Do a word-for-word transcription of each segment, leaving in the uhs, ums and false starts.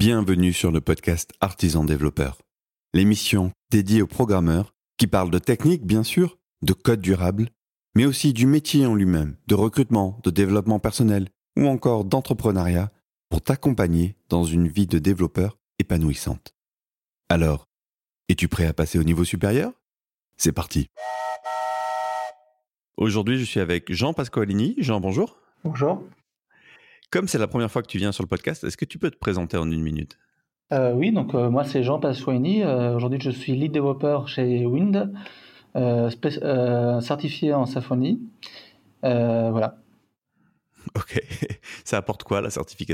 Bienvenue sur le podcast Artisan Développeur, l'émission dédiée aux programmeurs qui parlent de technique, bien sûr, de code durable, mais aussi du métier en lui-même, de recrutement, de développement personnel ou encore d'entrepreneuriat pour t'accompagner dans une vie de développeur épanouissante. Alors, es-tu prêt à passer au niveau supérieur ? C'est parti. Aujourd'hui, je suis avec Jean Pasqualini. Jean, bonjour. Bonjour. Comme c'est la première fois que tu viens sur le podcast, est-ce que tu peux te présenter en une minute ? Euh, oui, donc euh, moi c'est Jean Pasqualini. Euh, aujourd'hui je suis lead développeur chez Wind, euh, spé- euh, certifié en Symfony. Euh, voilà. Ok. Ça apporte quoi la certification ?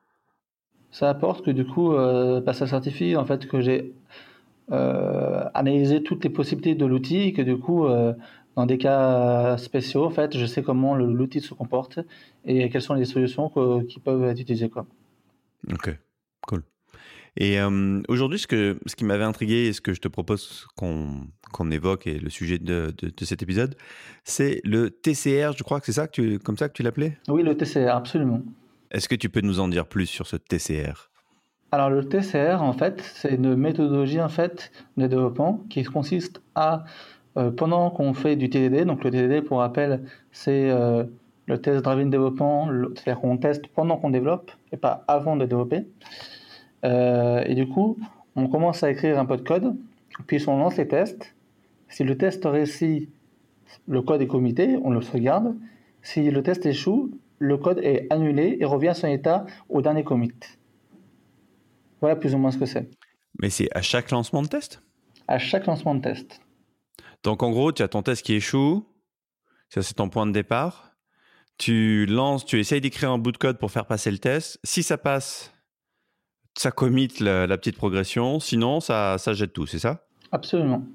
Ça apporte que du coup, euh, bah, ça certifie en fait que j'ai euh, analysé toutes les possibilités de l'outil et que du coup, euh, dans des cas spéciaux, en fait, je sais comment le- l'outil se comporte et quelles sont les solutions que- qui peuvent être utilisées, quoi. Ok, cool. Et euh, aujourd'hui, ce, que, ce qui m'avait intrigué et ce que je te propose qu'on qu'on évoque et le sujet de, de, de cet épisode, c'est le T C R. Je crois que c'est ça que tu, comme ça que tu l'appelais ? Oui, le T C R, absolument. Est-ce que tu peux nous en dire plus sur ce T C R ? Alors le T C R, en fait, c'est une méthodologie en fait de développement qui consiste à, euh, pendant qu'on fait du T D D, donc le T D D pour rappel, c'est euh, le test driven développement, le- c'est-à-dire qu'on teste pendant qu'on développe et pas avant de développer. Euh, et du coup, on commence à écrire un peu de code, puis on lance les tests. Si le test réussit, le code est commité, on le sauvegarde. Si le test échoue, le code est annulé et revient à son état au dernier commit. Voilà plus ou moins ce que c'est. Mais c'est à chaque lancement de test ? À chaque lancement de test. Donc en gros, tu as ton test qui échoue, ça c'est ton point de départ. Tu lances, tu essayes d'écrire un bout de code pour faire passer le test. Si ça passe, ça commit la, la petite progression. Sinon, ça, ça jette tout, c'est ça ? Absolument.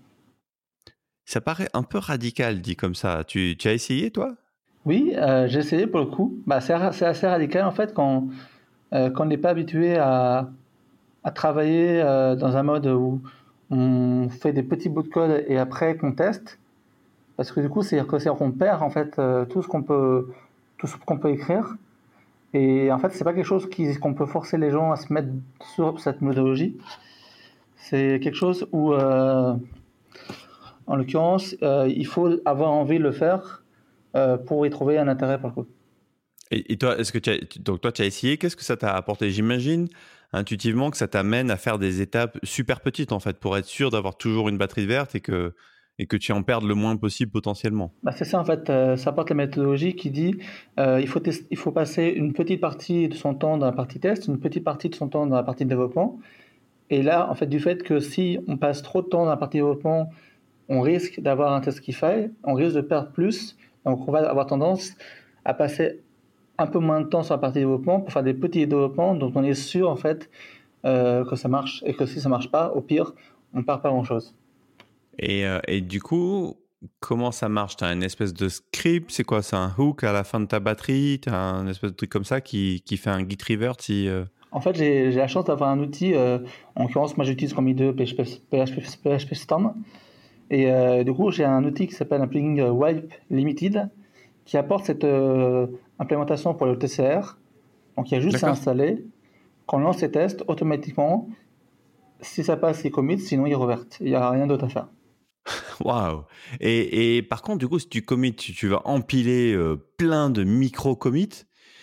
Ça paraît un peu radical dit comme ça. Tu, tu as essayé, toi ? Oui, euh, j'ai essayé pour le coup. Bah, c'est, ra- c'est assez radical en fait quand, euh, quand on n'est pas habitué à, à travailler euh, dans un mode où on fait des petits bouts de code et après qu'on teste. Parce que du coup, c'est-à-dire que c'est qu'on perd en fait euh, tout ce qu'on peut, tout ce qu'on peut écrire. Et en fait, c'est pas quelque chose qui, qu'on peut forcer les gens à se mettre sur cette méthodologie. C'est quelque chose où, euh, en l'occurrence, euh, il faut avoir envie de le faire euh, pour y trouver un intérêt pour le coup. Et, et toi, est-ce que tu as, donc toi, tu as essayé, qu'est-ce que ça t'a apporté ? J'imagine intuitivement que ça t'amène à faire des étapes super petites en fait, pour être sûr d'avoir toujours une batterie verte et que, et que tu en perdes le moins possible potentiellement. Bah, c'est ça en fait, euh, ça apporte la méthodologie qui dit euh, il, faut test- il faut passer une petite partie de son temps dans la partie test, une petite partie de son temps dans la partie développement. Et là, en fait, du fait que si on passe trop de temps dans la partie développement, on risque d'avoir un test qui faille, on risque de perdre plus, donc on va avoir tendance à passer un peu moins de temps sur la partie développement pour faire des petits développements dont on est sûr en fait euh, que ça marche et que si ça marche pas, au pire, on perd pas grand chose. Et, euh, et du coup, comment ça marche ? Tu as une espèce de script, c'est quoi ? C'est un hook à la fin de ta batterie ? Tu as un espèce de truc comme ça qui, qui fait un git revert si, euh... En fait, j'ai, j'ai la chance d'avoir un outil, euh, en l'occurrence, moi j'utilise comme I D E P H P, P H P, P H P Storm, et euh, du coup j'ai un outil qui s'appelle un plugin euh, Wipe Limited qui apporte cette euh, implémentation pour le T C R. Donc il y a juste à D'accord. installer. Quand on lance les tests, automatiquement, si ça passe, il commit, sinon il reverte. Il n'y a rien d'autre à faire. Waouh. Et, et par contre, du coup, si tu commits, tu, tu vas empiler euh, plein de micro-commits.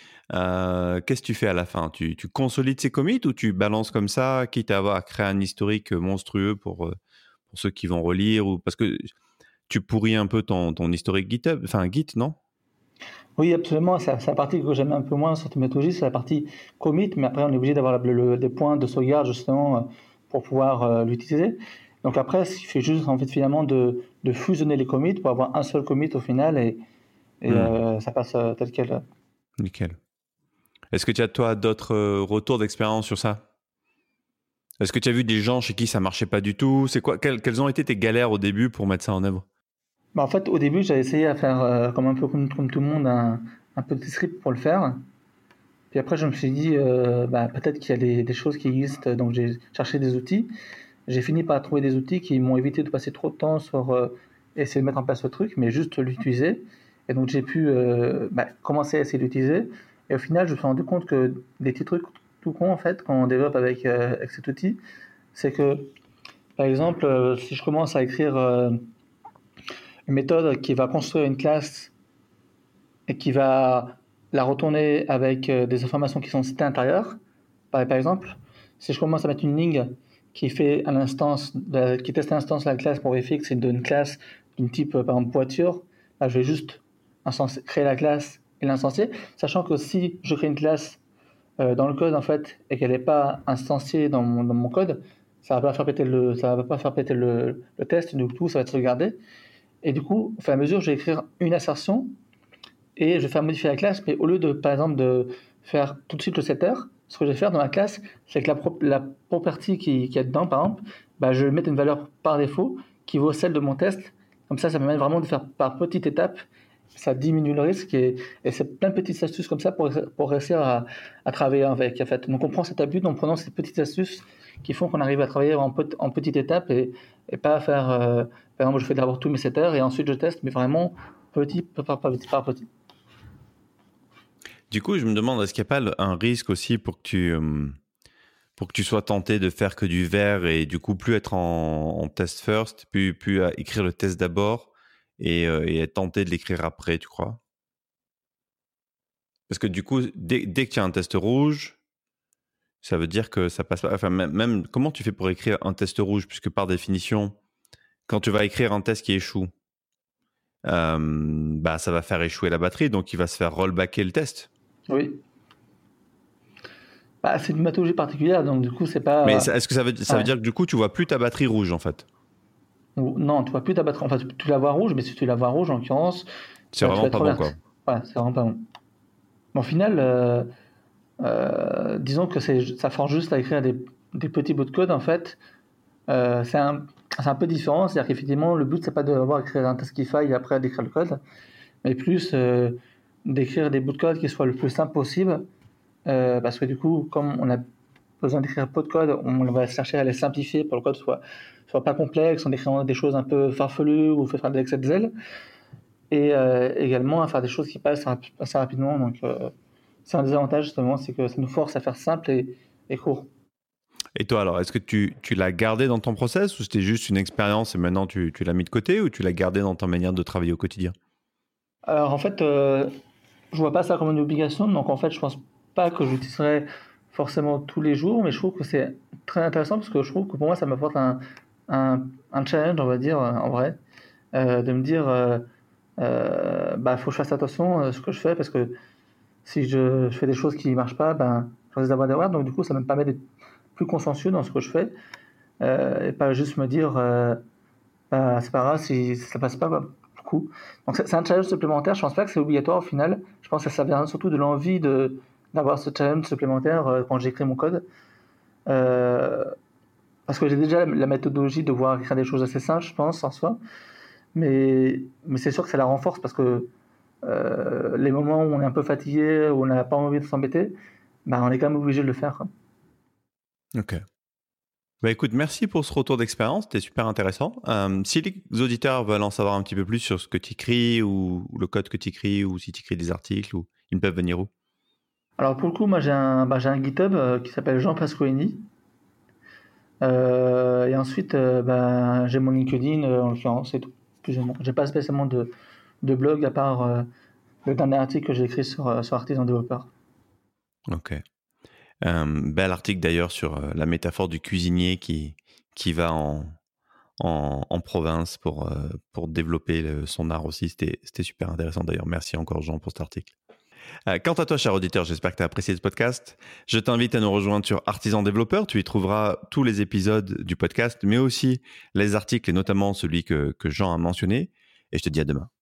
Euh, qu'est-ce que tu fais à la fin ? tu, tu consolides ces commits ou tu balances comme ça, quitte à avoir à créer un historique monstrueux pour, euh, pour ceux qui vont relire ou... Parce que tu pourris un peu ton, ton historique GitHub, enfin Git, non ? Oui, absolument. C'est c'est la partie que j'aime un peu moins sur cette méthodologie, c'est la partie commit, mais après on est obligé d'avoir le- le- des points de sauvegarde justement euh, pour pouvoir euh, l'utiliser. Donc après, il suffit juste en fait finalement de, de fusionner les commits pour avoir un seul commit au final et, et Hmm, euh, ça passe euh, tel quel. nickel. Est-ce que tu as, toi, d'autres euh, retours d'expérience sur ça ? Est-ce que tu as vu des gens chez qui ça marchait pas du tout ? C'est quoi, quelles, quelles ont été tes galères au début pour mettre ça en œuvre ? Bah, en fait, au début, j'avais essayé à faire euh, comme un peu comme, comme tout le monde un, un petit script pour le faire. Puis après, je me suis dit euh, bah, peut-être qu'il y a des, des choses qui existent, donc j'ai cherché des outils. J'ai fini par trouver des outils qui m'ont évité de passer trop de temps sur euh, essayer de mettre en place le truc, mais juste l'utiliser. Et donc j'ai pu euh, bah, commencer à essayer d'utiliser. Et au final, je me suis rendu compte que des petits trucs tout con en fait quand on développe avec, euh, avec cet outil. C'est que, par exemple, euh, si je commence à écrire euh, une méthode qui va construire une classe et qui va la retourner avec euh, des informations qui sont citées à l'intérieur, par, par exemple, si je commence à mettre une ligne qui fait à l'instance, euh, qui teste l'instance de la classe pour vérifier que c'est une classe d'une type, euh, par exemple, voiture, là, je vais juste instance, créer la classe et l'instancier, sachant que si je crée une classe euh, dans le code en fait et qu'elle n'est pas instanciée dans mon, dans mon code, ça va pas faire péter le, ça va pas faire péter le, le test, du coup ça va être sauvegardé. Et du coup, au fur et à mesure, je vais écrire une assertion et je vais faire modifier la classe, mais au lieu de, par exemple, de faire tout de suite le setter, ce que je vais faire dans la classe, c'est que la, pro- la property qui, qui est dedans, par exemple, bah, je vais mettre une valeur par défaut qui vaut celle de mon test. Comme ça, ça me permet vraiment de faire par petites étapes. Ça diminue le risque et, et c'est plein de petites astuces comme ça pour, pour réussir à, à travailler avec. En fait. Donc on prend cet abus en prenant ces petites astuces qui font qu'on arrive à travailler en, pe- en petites étapes et, et pas faire, euh, par exemple, je fais d'abord tous mes setters et ensuite je teste, mais vraiment petit par petit par petit. Du coup, je me demande, est-ce qu'il n'y a pas un risque aussi pour que tu, euh, pour que tu sois tenté de faire que du vert et du coup plus être en, en test first, puis, puis à écrire le test d'abord et, euh, et être tenté de l'écrire après, tu crois? Parce que du coup, dès, dès que tu as un test rouge, ça veut dire que ça passe pas. Enfin, même, même comment tu fais pour écrire un test rouge? Puisque par définition, quand tu vas écrire un test qui échoue, euh, bah, ça va faire échouer la batterie, donc il va se faire rollbacker le test. Oui. Bah, c'est une méthodologie particulière, donc du coup, c'est Mais pas. ça- est-ce que ça veut, ça Ouais. veut dire que du coup, tu vois plus ta batterie rouge en fait? Ou- Non, tu vois plus ta batterie. Enfin, tu, tu la vois rouge, mais si tu la vois rouge, en l'occurrence, C'est euh, tu vas vraiment être pas bon, quoi. verte. Ouais, c'est vraiment pas bon. Mais au final, euh, euh, disons que c'est, ça force juste à écrire des, des petits bouts de code, en fait. Euh, c'est un, c'est un peu différent, c'est-à-dire qu'effectivement, le but, c'est pas d'avoir écrit un Taskify et après d'écrire le code, mais plus euh, d'écrire des bouts de code qui soient le plus simple possible, euh, parce que du coup, comme on a besoin d'écrire peu de code, on va chercher à les simplifier pour que le code soit, soit pas complexe, en écrivant des choses un peu farfelues ou faire de l'excel zèle, et euh, également à faire des choses qui passent rap- assez rapidement. Donc, euh, c'est un désavantage justement, c'est que ça nous force à faire simple et, et court. Et toi, alors, est-ce que tu, tu l'as gardé dans ton process ou c'était juste une expérience et maintenant tu, tu l'as mis de côté ou tu l'as gardé dans ta manière de travailler au quotidien? Alors en fait, euh, je vois pas ça comme une obligation, donc en fait, je pense pas que j'utiliserai forcément tous les jours, mais je trouve que c'est très intéressant parce que je trouve que pour moi, ça m'apporte un, un, un challenge, on va dire, euh, en vrai, euh, de me dire, euh, euh, bah, faut que je fasse attention à ce que je fais parce que si je, je fais des choses qui marchent pas, ben, je risque d'avoir des erreurs, donc du coup, ça me permet d'être plus consciencieux dans ce que je fais euh, et pas juste me dire, euh, bah, c'est pas grave si ça passe pas, bah, du coup. Donc c'est c'est un challenge supplémentaire. Je pense pas que c'est obligatoire au final. Je pense que ça vient surtout de l'envie de d'avoir ce challenge supplémentaire euh, quand j'écris mon code. Euh, parce que j'ai déjà la, la méthodologie de voir écrire des choses assez simples, je pense, en soi. Mais, mais c'est sûr que ça la renforce parce que euh, les moments où on est un peu fatigué, où on n'a pas envie de s'embêter, bah, on est quand même obligé de le faire, quoi. Ok. Bah écoute, merci pour ce retour d'expérience, c'était super intéressant. Euh, si les auditeurs veulent en savoir un petit peu plus sur ce que tu écris ou, ou le code que tu écris ou si tu écris des articles, ou, ils peuvent venir où? Alors pour le coup, moi j'ai un, bah, j'ai un GitHub euh, qui s'appelle Jean Pasquini. Euh, et ensuite, euh, ben, j'ai mon LinkedIn euh, en l'occurrence, c'est tout. Plus ou moins. J'ai pas spécialement de, de blog à part euh, le dernier article que j'ai écrit sur, euh, sur Artisan Développeur. Ok. Euh, bel article d'ailleurs sur euh, la métaphore du cuisinier qui, qui va en, en, en province pour, euh, pour développer le- son art aussi. C'était, c'était super intéressant d'ailleurs. Merci encore Jean pour cet article. Euh, quant à toi, cher auditeur, j'espère que tu as apprécié ce podcast. Je t'invite à nous rejoindre sur Artisan Développeur. Tu y trouveras tous les épisodes du podcast, mais aussi les articles et notamment celui que, que Jean a mentionné. Et je te dis à demain.